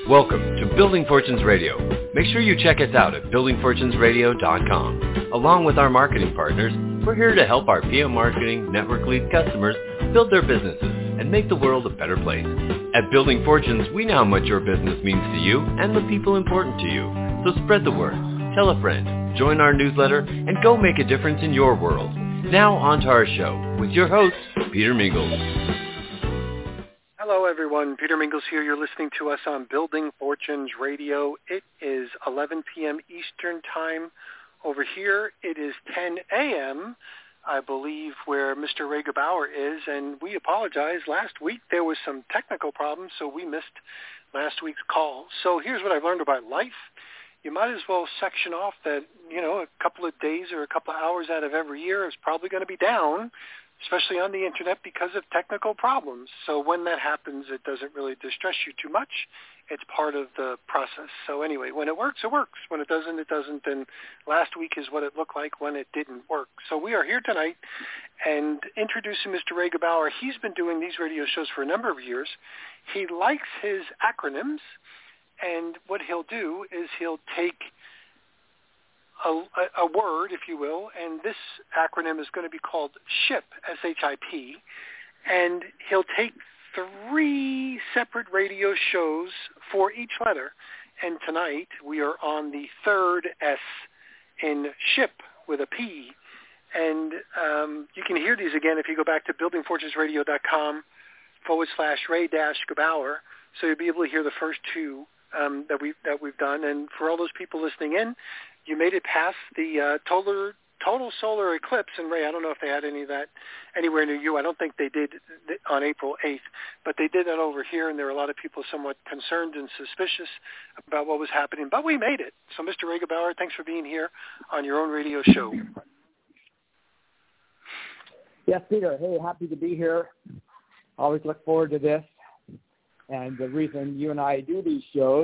Welcome to Building Fortunes Radio. Make sure you check us out at buildingfortunesradio.com. Along with our marketing partners, we're here to help our PM Marketing Network Lead customers build their businesses and make the world a better place. At Building Fortunes, we know how much your business means to you and the people important to you. So spread the word, tell a friend, join our newsletter, and go make a difference in your world. Now on to our show with your host, Peter Mingles. Hello, everyone. Peter Mingles here. You're listening to us on Building Fortunes Radio. It is 11 p.m. Eastern Time. Over here, it is 10 a.m., I believe, where Mr. Ray Gebauer is, and we apologize. Last week, there was some technical problems, so we missed last week's call. So here's what I've learned about life. You might as well section off that, a couple of days or a couple of hours out of every year is probably going to be down, especially on the Internet, because of technical problems. So when that happens, it doesn't really distress you too much. It's part of the process. So anyway, when it works, it works. When it doesn't, it doesn't. And last week is what it looked like when it didn't work. So we are here tonight and introducing Mr. Ray Gebauer. He's been doing these radio shows for a number of years. He likes his acronyms, and what he'll do is he'll take a word, if you will, and this acronym is going to be called SHIP, S-H-I-P, and he'll take 3 separate radio shows for each letter, and tonight we are on the third S in SHIP with a P, and you can hear these again if you go back to buildingfortunesradio.com/Ray-Gebauer, so you'll be able to hear the first 2 that we've done, and for all those people listening in, you made it past the total solar eclipse. And Ray, I don't know if they had any of that anywhere near you. I don't think they did on April 8th, but they did that over here, and there were a lot of people somewhat concerned and suspicious about what was happening. But we made it. So, Mr. Ray Gebauer, thanks for being here on your own radio show. Yes, Peter. Hey, happy to be here. Always look forward to this. And the reason you and I do these shows,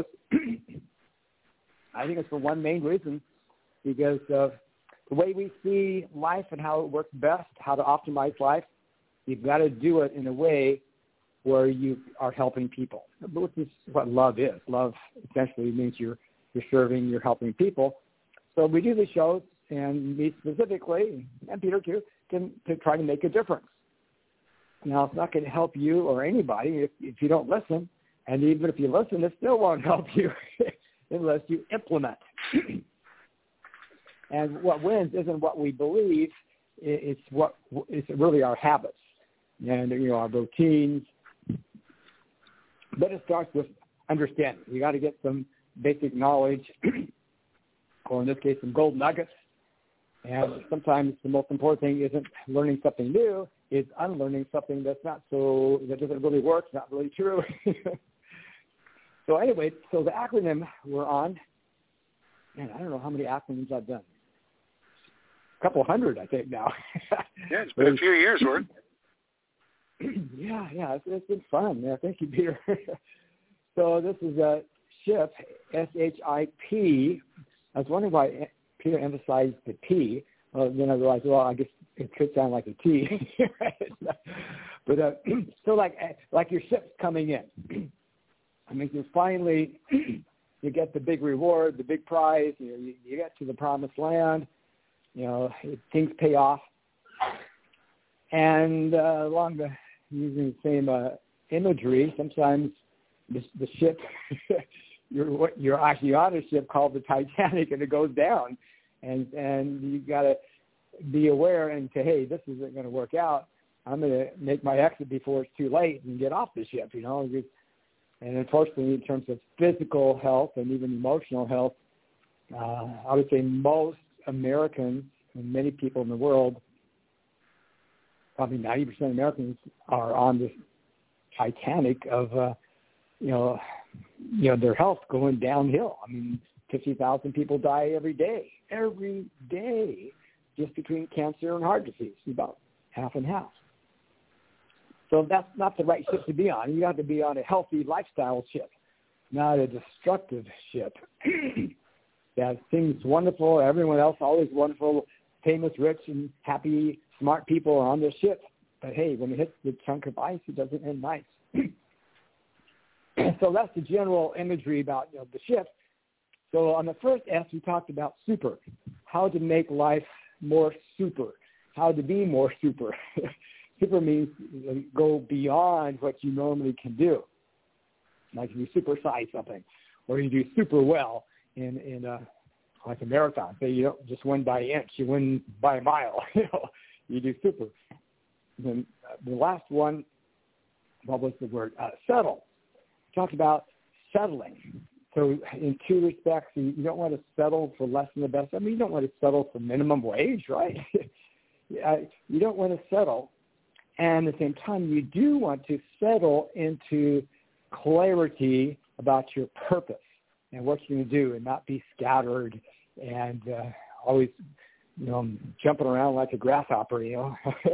I think it's for one main reason, because of the way we see life and how it works best, how to optimize life. You've got to do it in a way where you are helping people, which is what love is. Love essentially means you're serving, you're helping people. So we do these shows, and me specifically, and Peter too, to try to make a difference. Now, it's not going to help you or anybody if you don't listen, and even if you listen, it still won't help you unless you implement. And what wins isn't what we believe; it's really our habits and our routines. But it starts with understanding. You got to get some basic knowledge, or in this case, some gold nuggets. And sometimes the most important thing isn't learning something new; it's unlearning something that doesn't really work, it's not really true. So anyway, so the acronym we're on, man, I don't know how many acronyms I've done. A couple hundred, I think, now. Yeah, it's been a few years, worth. Yeah, it's been fun. Yeah, thank you, Peter. So this is a SHIP, S-H-I-P. I was wondering why Peter emphasized the P. Then I realized, I guess it could sound like a T. But so like your ship's coming in. I mean, you finally you get the big reward, the big prize. You get to the promised land. Things pay off. And using the same imagery, sometimes the ship, you're actually on a ship called the Titanic, and it goes down. And you got to be aware and say, hey, this isn't going to work out. I'm going to make my exit before it's too late and get off the ship, And unfortunately, in terms of physical health and even emotional health, I would say most Americans and many people in the world, probably 90% of Americans, are on this Titanic of, their health going downhill. I mean, 50,000 people die every day, just between cancer and heart disease, about half and half. So that's not the right ship to be on. You have to be on a healthy lifestyle ship, not a destructive ship. That things wonderful, everyone else always wonderful, famous, rich, and happy, smart people are on this ship. But hey, when it hits the chunk of ice, it doesn't end nice. So that's the general imagery about the shift. So on the first S, we talked about super, how to make life more super, how to be more super. Super means go beyond what you normally can do. Like you supersize something, or you do super well in like a marathon. So you don't just win by an inch, you win by a mile. You do super. Then the last one, what was the word? Settle. We talked about settling. So in two respects, you don't want to settle for less than the best. I mean, you don't want to settle for minimum wage, right? You don't want to settle. And at the same time, you do want to settle into clarity about your purpose and what you're going to do, and not be scattered and always, jumping around like a grasshopper, You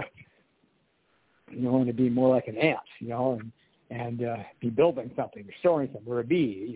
want to be more like an ant, and be building something, or storing something, or a bee,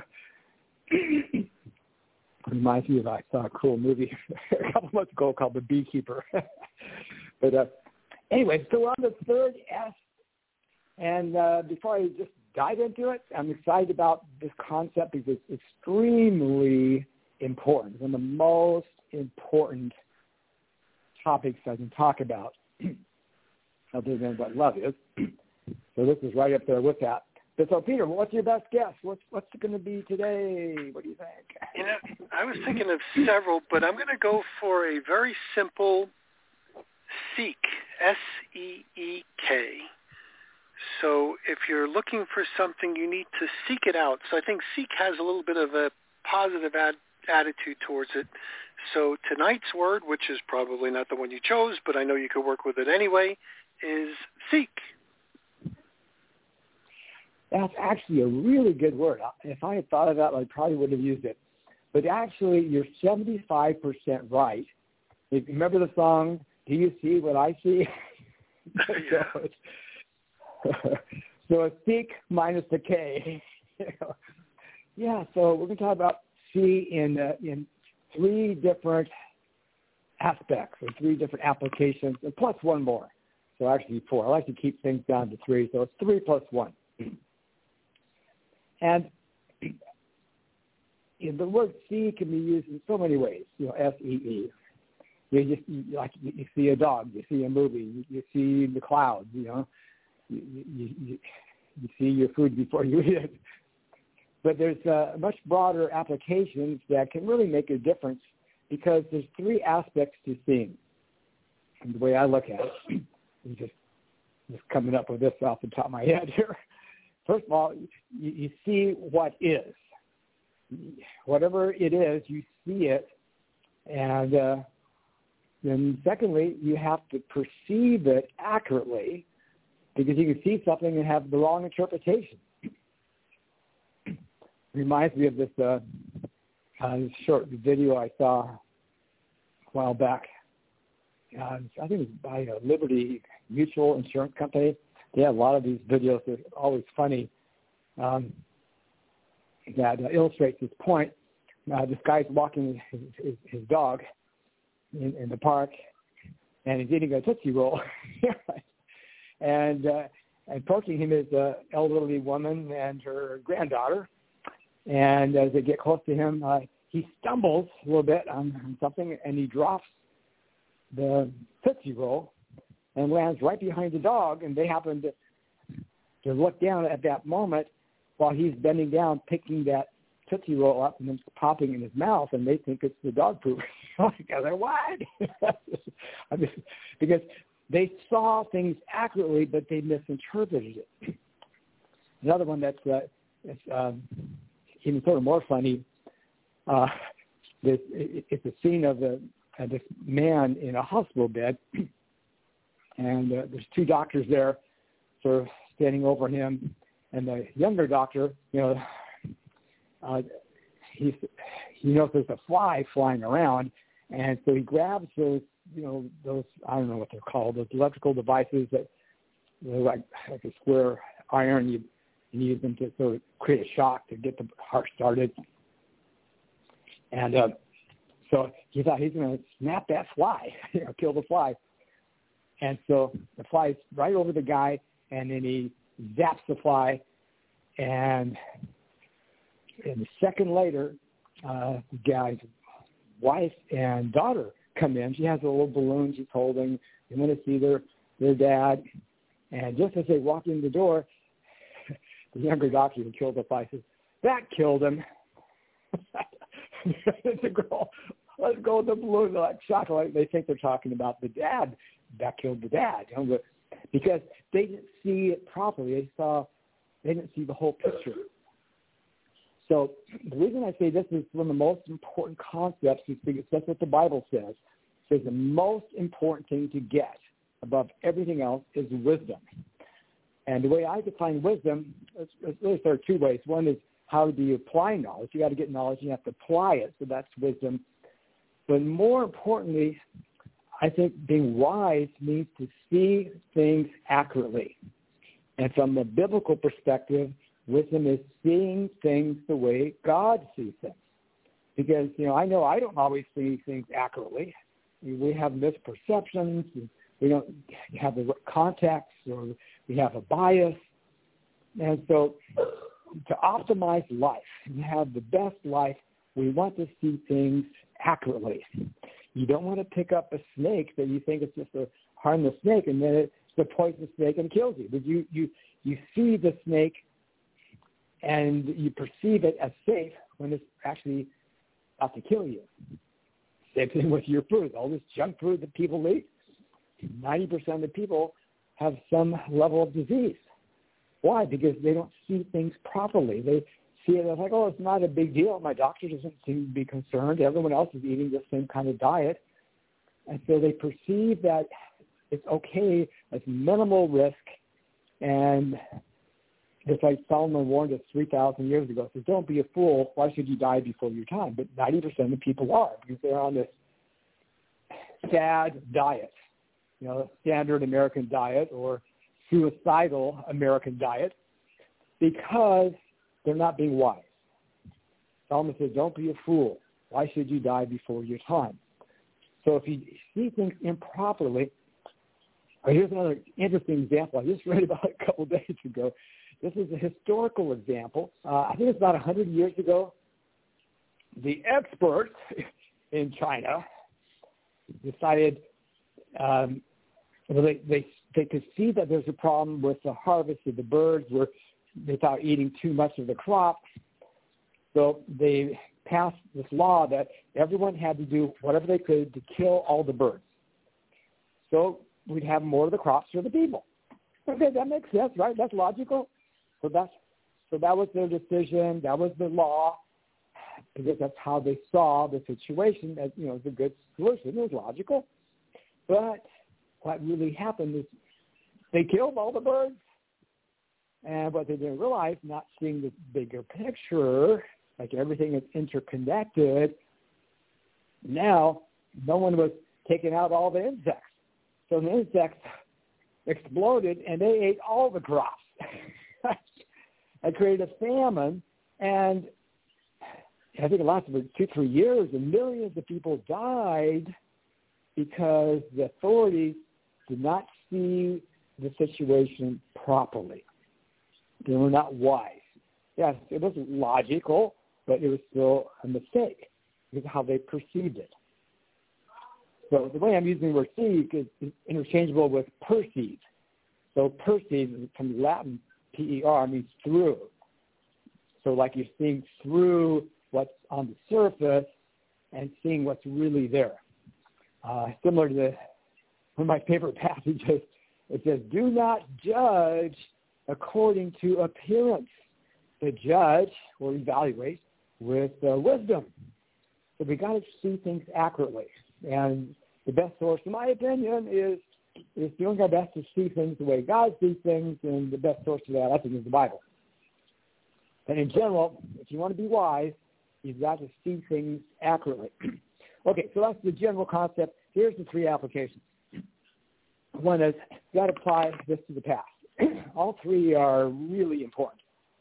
Reminds me of, I saw a cool movie a couple months ago called The Beekeeper. But anyway, so we're on the third S, and before I just dive into it, I'm excited about this concept because it's extremely important. One of the most important topics I can talk about, other than what love is. So this is right up there with that. So Peter, what's your best guess? What's it going to be today? What do you think? I was thinking of several, but I'm going to go for a very simple seek, S-E-E-K. So if you're looking for something, you need to seek it out. So I think seek has a little bit of a positive attitude towards it. So tonight's word, which is probably not the one you chose, but I know you could work with it anyway, is seek. That's actually a really good word. If I had thought of that, I probably would have used it. But actually, you're 75% right. If you remember the song, Do You See What I See? So it's seek minus the K. Yeah, so we're going to talk about see in three different aspects, or three different applications, and plus one more. So actually four. I like to keep things down to three, so it's 3 plus 1. And the word see can be used in so many ways, S-E-E. You see a dog, you see a movie, you see the clouds, you see your food before you eat it. But there's much broader applications that can really make a difference because there's three aspects to seeing. And the way I look at it, I'm just coming up with this off the top of my head here. First of all, you see what is. Whatever it is, you see it. And then secondly, you have to perceive it accurately because you can see something and have the wrong interpretation. Reminds me of this short video I saw a while back. I think it was by Liberty Mutual Insurance Company. They have a lot of these videos that are always funny that illustrates this point. This guy's walking his dog in the park, and he's eating a Tootsie Roll. And approaching him is an elderly woman and her granddaughter. And as they get close to him, he stumbles a little bit on something, and he drops the Tootsie Roll and lands right behind the dog, and they happen to look down at that moment while he's bending down, picking that Tootsie Roll up and then popping in his mouth, and they think it's the dog poop. They're what? Because they saw things accurately, but they misinterpreted it. Another one that's even sort of more funny, it's a scene of this man in a hospital bed, and there's two doctors there sort of standing over him, and the younger doctor, he knows there's a fly flying around, and so he grabs those, those, I don't know what they're called, those electrical devices that they're like a square iron, you use them to sort of create a shock to get the heart started. And so he thought he's going to snap that fly, kill the fly. And so the fly's right over the guy, and then he zaps the fly, And a second later, the guy's wife and daughter come in. She has a little balloon she's holding. They want to see their dad. And just as they walk in the door, the younger doctor who killed the fight says, "That killed him." The girl, let's go with the balloon. They're like shocked. Like they think they're talking about the dad. That killed the dad. Because they didn't see it properly. They didn't see the whole picture. So the reason I say this is one of the most important concepts is because that's what the Bible says. It says the most important thing to get above everything else is wisdom. And the way I define wisdom, it's really there are two ways. One is how do you apply knowledge? You got to get knowledge, you have to apply it, so that's wisdom. But more importantly, I think being wise means to see things accurately. And from a biblical perspective, wisdom is seeing things the way God sees things. Because, I know I don't always see things accurately. We have misperceptions. We don't have the context, or we have a bias. And so to optimize life and have the best life, we want to see things accurately. You don't want to pick up a snake that you think is just a harmless snake, and then it's a poisonous snake and kills you. But you see the snake and you perceive it as safe when it's actually about to kill you. Same thing with your food. All this junk food that people eat, 90% of the people have some level of disease. Why? Because they don't see things properly. They see it as like, oh, it's not a big deal. My doctor doesn't seem to be concerned. Everyone else is eating the same kind of diet. And so they perceive that it's okay, it's minimal risk. And just like Solomon warned us 3,000 years ago, says, don't be a fool. Why should you die before your time? But 90% of people are, because they're on this sad diet, standard American diet or suicidal American diet, because they're not being wise. Solomon says, don't be a fool. Why should you die before your time? So if you see things improperly, here's another interesting example I just read about a couple of days ago. This is a historical example. I think it's about 100 years ago. The experts in China decided they could see that there's a problem with the harvest of the birds where they thought eating too much of the crop. So they passed this law that everyone had to do whatever they could to kill all the birds. So we'd have more of the crops for the people. Okay, that makes sense, right? That's logical. So that was their decision. That was the law, because that's how they saw the situation as, as a good solution. It was logical. But what really happened is they killed all the birds. And what they didn't realize, not seeing the bigger picture, like everything is interconnected, now no one was taking out all the insects. So the insects exploded, and they ate all the crops. It created a famine, and I think it lasted for 2-3 years, and millions of people died because the authorities did not see the situation properly. They were not wise. Yes, it wasn't logical, but it was still a mistake because of how they perceived it. So the way I'm using the word see is interchangeable with perceive. So perceive from Latin, P-E-R, means through. So like you're seeing through what's on the surface and seeing what's really there. Similar to one of my favorite passages, it says, do not judge according to appearance, but judge or evaluate with wisdom. So we got to see things accurately. And the best source, in my opinion, is doing our best to see things the way God sees things, and the best source of that, I think, is the Bible. And in general, if you want to be wise, you've got to see things accurately. Okay, so that's the general concept. Here's the 3 applications. One is you got to apply this to the past. All 3 are really important.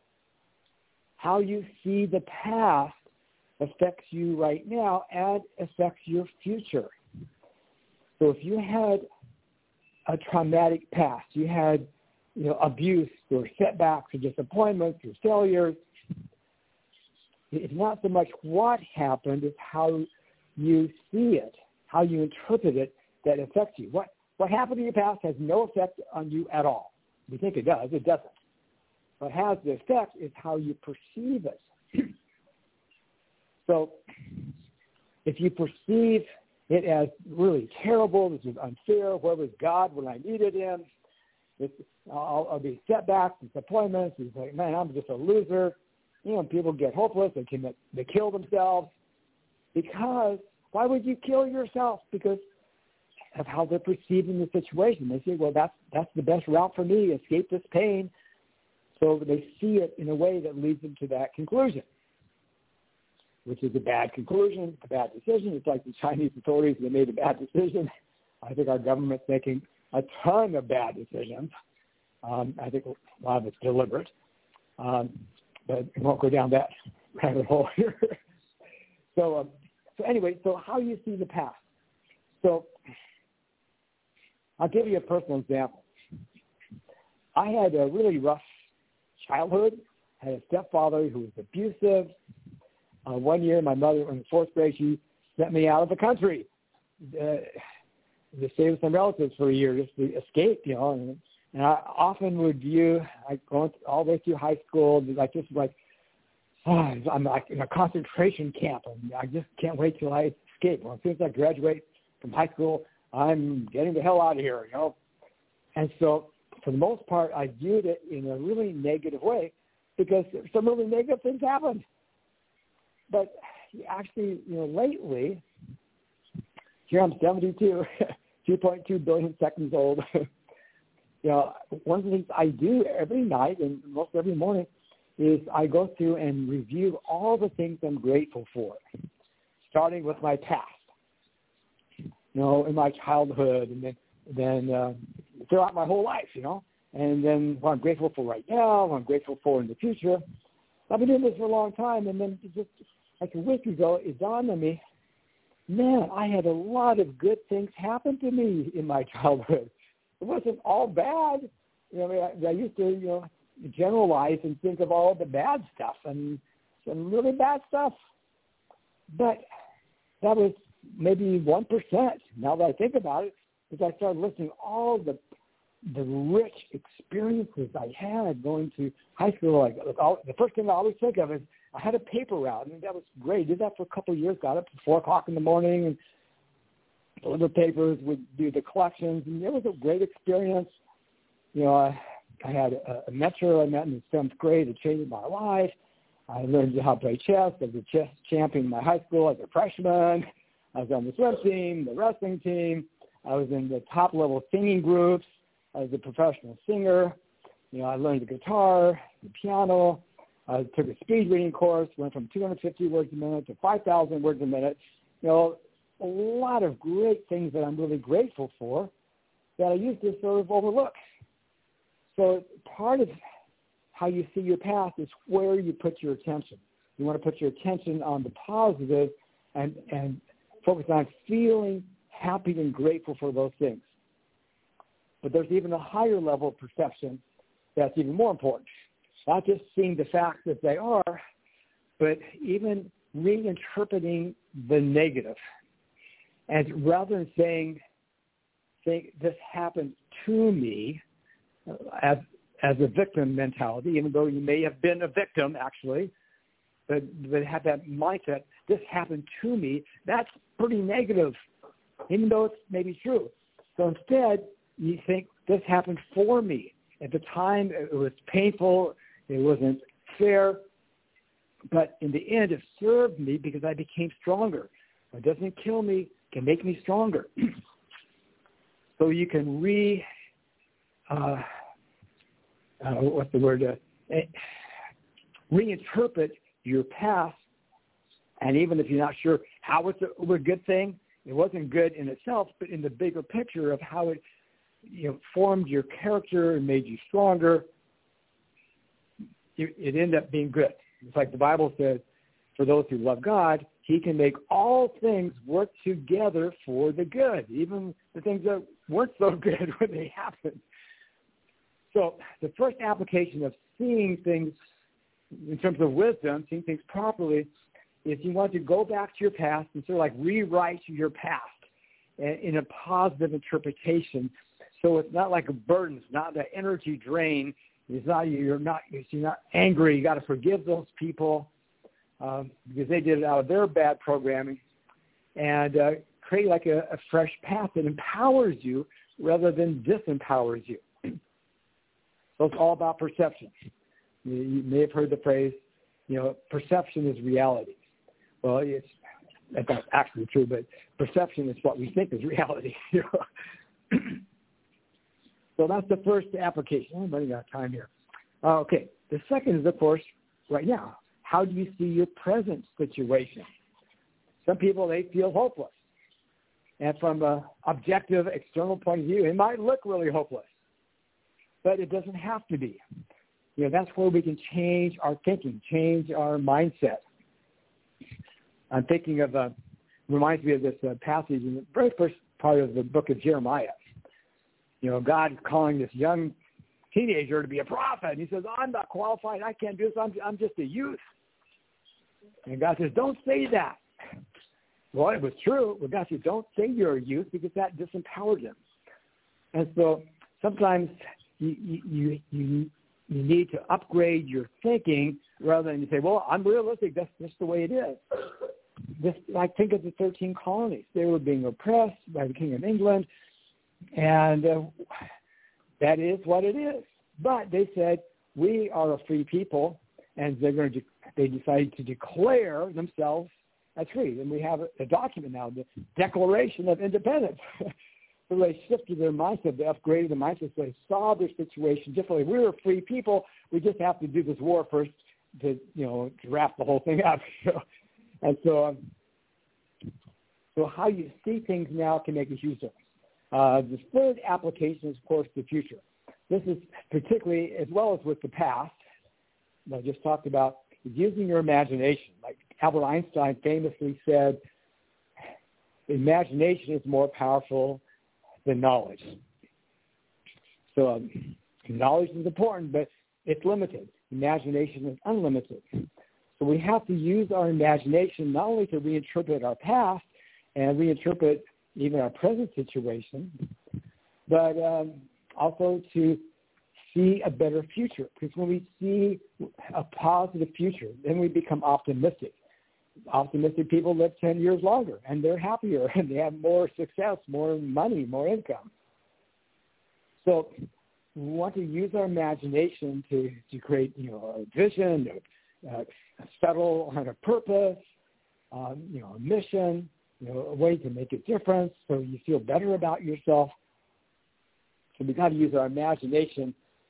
How you see the past affects you right now and affects your future. So if you had a traumatic past, you had abuse or setbacks or disappointments or failures. It's not so much what happened, it's how you see it, how you interpret it that affects you. What happened in your past has no effect on you at all. We think it does. It doesn't. What has the effect is how you perceive it. So if you perceive it as really terrible, this is unfair, where was God when I needed him? I'll be setbacks, disappointments. It's like, man, I'm just a loser. People get hopeless. They kill themselves. Because why would you kill yourself? Because of how they're perceiving the situation. They say, well, that's the best route for me, escape this pain. So they see it in a way that leads them to that conclusion, which is a bad conclusion, a bad decision. It's like the Chinese authorities, they made a bad decision. I think our government's making a ton of bad decisions. I think a lot of it's deliberate. But we won't go down that rabbit hole here. So anyway, so how you see the past. So I'll give you a personal example. I had a really rough childhood. I had a stepfather who was abusive. One year, my mother, in the fourth grade, she sent me out of the country to stay with some relatives for a year just to escape, And I often would going all the way through high school, I'm like in a concentration camp, and I just can't wait till I escape. Well, as soon as I graduate from high school, I'm getting the hell out of here, And so, for the most part, I viewed it in a really negative way because some really negative things happened. But actually, lately, here I'm 72, 2.2 billion seconds old. One of the things I do every night and most every morning is I go through and review all the things I'm grateful for, starting with my past, in my childhood, and then throughout my whole life, and then what I'm grateful for right now, what I'm grateful for in the future. I've been doing this for a long time, and then just like a week ago, it dawned on me, man, I had a lot of good things happen to me in my childhood. It wasn't all bad. I used to, generalize and think of all the bad stuff and some really bad stuff. But that was maybe 1%. Now that I think about it, because I started listing all the rich experiences I had going to high school. The first thing I always think of is I had a paper route, and that was great. Did that for a couple of years. Got up at 4 o'clock in the morning and deliver papers, would do the collections, and it was a great experience. I had a mentor I met in the 7th grade that changed my life. I learned how to play chess. I was a chess champion in my high school as a freshman. I was on the swim team, the wrestling team. I was in the top-level singing groups. I was a professional singer. I learned the guitar, the piano. I took a speed reading course, went from 250 words a minute to 5,000 words a minute. A lot of great things that I'm really grateful for that I used to sort of overlook. So part of how you see your past is where you put your attention. You want to put your attention on the positive and focus on feeling happy and grateful for those things. But there's even a higher level of perception that's even more important. Not just seeing the facts as they are, but even reinterpreting the negative. And rather than saying this happened to me, as a victim mentality, even though you may have been a victim actually, but have that mindset, this happened to me, that's pretty negative, even though it's maybe true. So instead, you think this happened for me. At the time, it was painful, it wasn't fair, but in the end, it served me because I became stronger. It doesn't kill me, it can make me stronger. So you can reinterpret your past, and even if you're not sure how it's a good thing, it wasn't good in itself, but in the bigger picture of how it formed your character and made you stronger, it ended up being good. It's like the Bible says, for those who love God, he can make all things work together for the good, even the things that weren't so good when they happened. So the first application of seeing things in terms of wisdom, seeing things properly, is you want to go back to your past and sort of like rewrite your past in a positive interpretation. So it's not like a burden. It's not an energy drain. It's not you're not angry. You got to forgive those people because they did it out of their bad programming, and create like a fresh path that empowers you rather than disempowers you. So it's all about perception. You may have heard the phrase, perception is reality. Well, that's not actually true, but perception is what we think is reality. So that's the first application. I'm running out of time here. Okay. The second is, of course, right now. How do you see your present situation? Some people, they feel hopeless. And from an objective, external point of view, it might look really hopeless. But it doesn't have to be. That's where we can change our thinking, change our mindset. I'm thinking of, reminds me of this passage in the very first part of the book of Jeremiah. God calling this young teenager to be a prophet. And he says, I'm not qualified. I can't do this. I'm just a youth. And God says, don't say that. Well, it was true. But God said, don't say you're a youth because that disempowered him. And so sometimes you need to upgrade your thinking rather than you say, well, I'm realistic. That's just the way it is. Just like think of the 13 colonies. They were being oppressed by the King of England, and that is what it is. But they said, we are a free people, and they decided to declare themselves as free. And we have a document now, the Declaration of Independence. So they shifted their mindset, they upgraded the mindset, so they saw their situation differently. We're a free people. We just have to do this war first to wrap the whole thing up. And so how you see things now can make a huge difference. The third application is, of course, the future. This is particularly, as well as with the past, that I just talked about, is using your imagination. Like Albert Einstein famously said, imagination is more powerful than knowledge. So knowledge is important, but it's limited. Imagination is unlimited. So we have to use our imagination not only to reinterpret our past and reinterpret even our present situation, but also to see a better future. Because when we see a positive future, then we become optimistic. Optimistic people live 10 years longer, and they're happier, and they have more success, more money, more income. So we want to use our imagination to create, a vision, settle on a purpose, a mission, a way to make a difference so you feel better about yourself. So we've got to use our imagination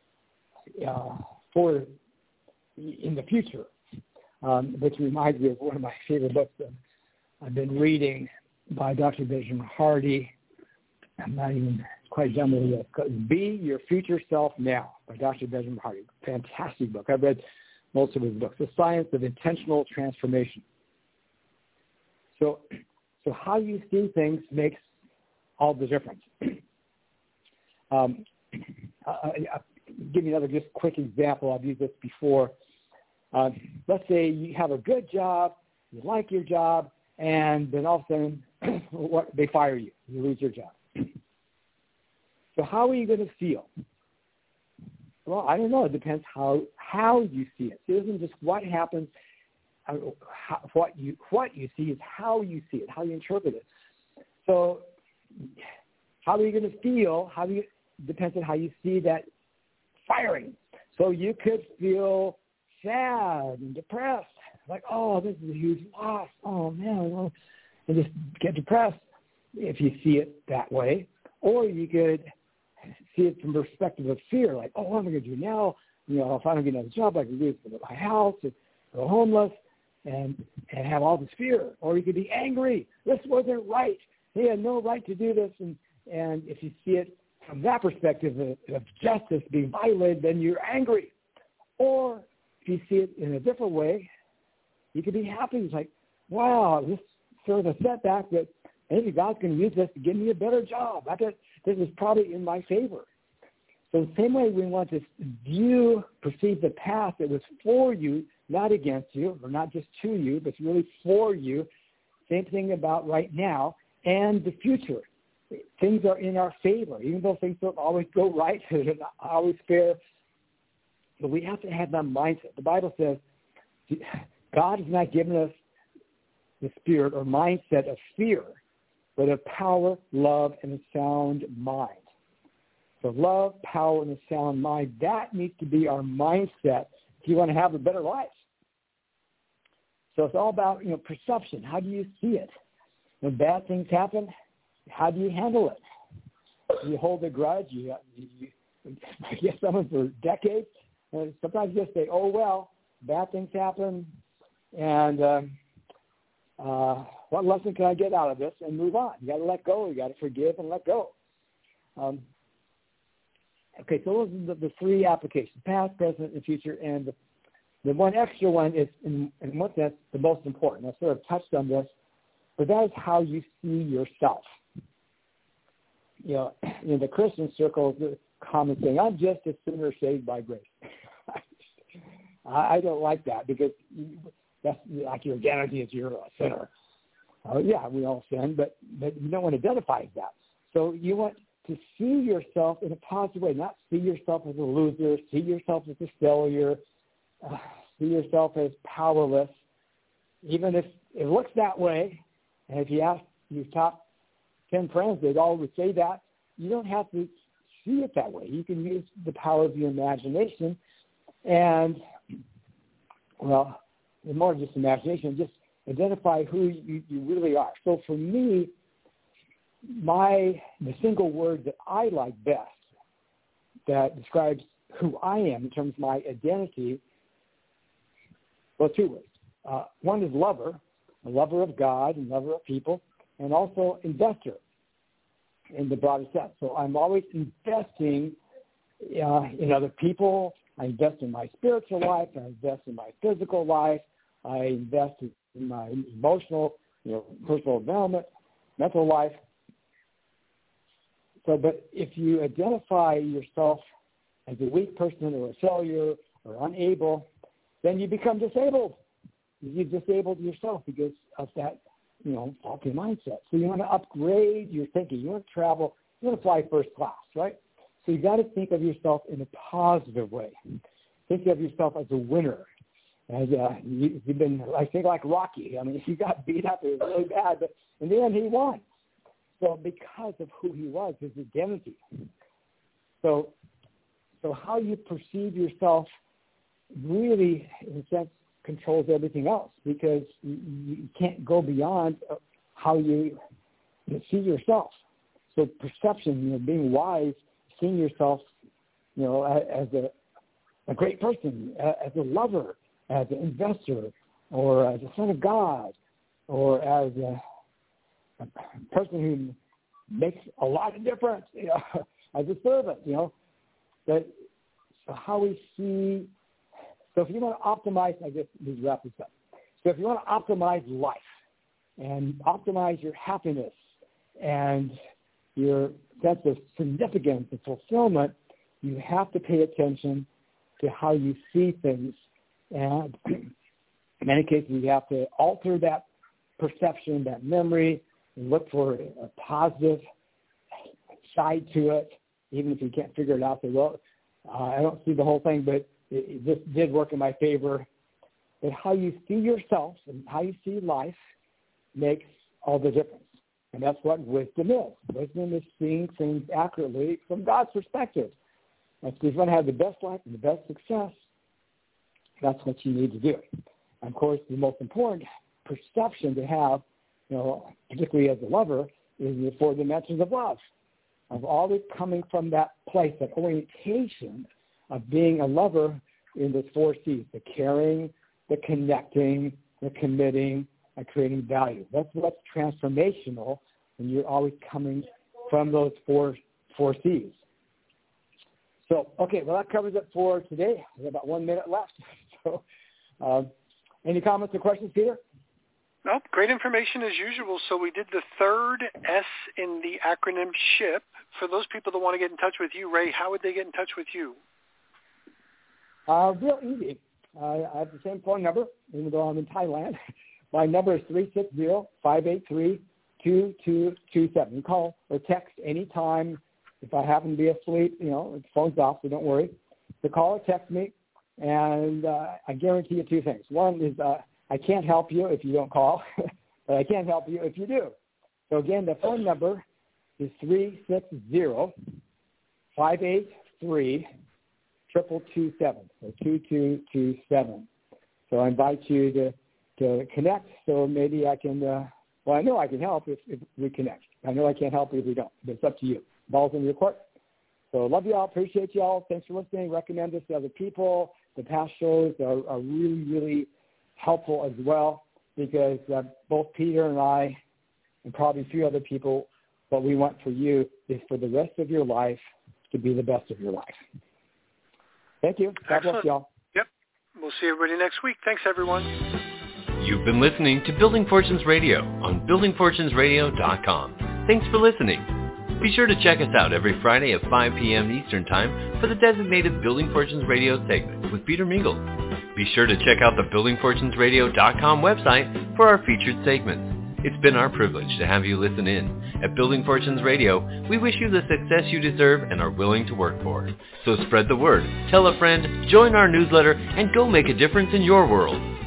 for in the future, which reminds me of one of my favorite books that I've been reading by Dr. Benjamin Hardy. I'm not even quite done with it yet. Be Your Future Self Now by Dr. Benjamin Hardy. Fantastic book. I've read most of his books. The Science of Intentional Transformation. So how you see things makes all the difference. I'll give you another just quick example. I've used this before. Let's say you have a good job, you like your job, and then all of a sudden they fire you. You lose your job. So how are you going to feel? Well, I don't know. It depends how you see it. It isn't just what happens. What you see is how you see it, how you interpret it. So how are you going to feel? Depends on how you see that firing. So you could feel sad and depressed, like, oh, this is a huge loss. Oh, man. And just get depressed if you see it that way. Or you could see it from the perspective of fear, like, oh, what am I going to do now? If I don't get another job, I can lose my house, go homeless, and have all this fear. Or you could be angry. This wasn't right. He had no right to do this. And if you see it from that perspective of justice being violated, then you're angry. Or if you see it in a different way, you could be happy. It's like, wow, this is sort of a setback, but maybe God's going to use this to give me a better job. This is probably in my favor. So the same way we want to perceive the past, it was for you, not against you, or not just to you, but really for you. Same thing about right now and the future. Things are in our favor, even though things don't always go right, they're not always fair. But we have to have that mindset. The Bible says God has not given us the spirit or mindset of fear, but of power, love, and a sound mind. So love, power, and a sound mind, that needs to be our mindset if you want to have a better life. So it's all about, perception. How do you see it? When bad things happen, how do you handle it? Do you hold a grudge? You get someone for decades. And sometimes you just say, oh, well, bad things happen, and what lesson can I get out of this, and move on. You got to let go. You got to forgive and let go. Okay, so those are the three applications, past, present, and future. And the one extra one is, in one sense, the most important. I sort of touched on this, but that is how you see yourself. In the Christian circle, the common saying, I'm just a sinner saved by grace. I don't like that, because that's like your identity is you're a sinner. Yeah, we all sin, but you don't want to identify as that. So you want to see yourself in a positive way, not see yourself as a loser, see yourself as a failure, see yourself as powerless, even if it looks that way. And if you ask your top 10 friends, they'd all would say that. You don't have to see it that way. You can use the power of your imagination and, well, more than just imagination, just identify who you really are. So for me, the single word that I like best that describes who I am in terms of my identity, well, two words. One is lover, a lover of God and lover of people, and also investor in the broader sense. So I'm always investing in other people. I invest in my spiritual life. I invest in my physical life. I invest in my emotional, personal development, mental life. So, but if you identify yourself as a weak person or a failure or unable, then you become disabled. You've disabled yourself because of that, faulty mindset. So you want to upgrade your thinking. You want to travel. You want to fly first class, right? So you got to think of yourself in a positive way. Think of yourself as a winner. As you've been, I think, like Rocky. I mean, he got beat up. It was really bad, but in the end, he won. So because of who he was, his identity. So how you perceive yourself really, in a sense, controls everything else, because you can't go beyond how you see yourself. So perception, being wise, seeing yourself, as a great person, as a lover, as an investor, or as a son of God, or as a person who makes a lot of difference, as a servant, But so how we see. So if you want to optimize, I guess let's wrap this up. So if you want to optimize life and optimize your happiness and your sense of significance and fulfillment, you have to pay attention to how you see things. And in many cases, you have to alter that perception, that memory, and look for a positive side to it, even if you can't figure it out. Say, well, I don't see the whole thing, but this did work in my favor. But how you see yourself and how you see life makes all the difference. And that's what wisdom is. Wisdom is seeing things accurately from God's perspective. And if you want to have the best life and the best success, that's what you need to do. And of course, the most important perception to have, particularly as a lover, is the four dimensions of love, of always coming from that place, that orientation of being a lover in the 4 C's, the caring, the connecting, the committing, and creating value. That's what's transformational when you're always coming from those four C's. So, okay, well, that covers it for today. We have about 1 minute left. So, any comments or questions, Peter? Nope, great information as usual. So we did the third S in the acronym SHIP. For those people that want to get in touch with you, Ray, how would they get in touch with you? Real easy. I have the same phone number, even though I'm in Thailand. My number is 360-583-2227. You call or text anytime. If I happen to be asleep, the phone's off, so don't worry. So call or text me, and I guarantee you two things. One is I can't help you if you don't call, but I can help you if you do. So again, the phone number is 360-583-2227, so 2227. So I invite you to connect, so maybe I can, I know I can help if we connect. I know I can't help if we don't, but it's up to you. Ball's in your court. So love you all, appreciate you all. Thanks for listening. Recommend this to other people. The past shows are really, really helpful as well, because both Peter and I, and probably a few other people, what we want for you is for the rest of your life to be the best of your life. Thank you. God bless y'all. Yep. We'll see everybody next week. Thanks, everyone. You've been listening to Building Fortunes Radio on buildingfortunesradio.com. Thanks for listening. Be sure to check us out every Friday at 5 p.m. Eastern Time for the designated Building Fortunes Radio segment with Peter Mingles. Be sure to check out the buildingfortunesradio.com website for our featured segments. It's been our privilege to have you listen in. At Building Fortunes Radio, we wish you the success you deserve and are willing to work for. So spread the word, tell a friend, join our newsletter, and go make a difference in your world.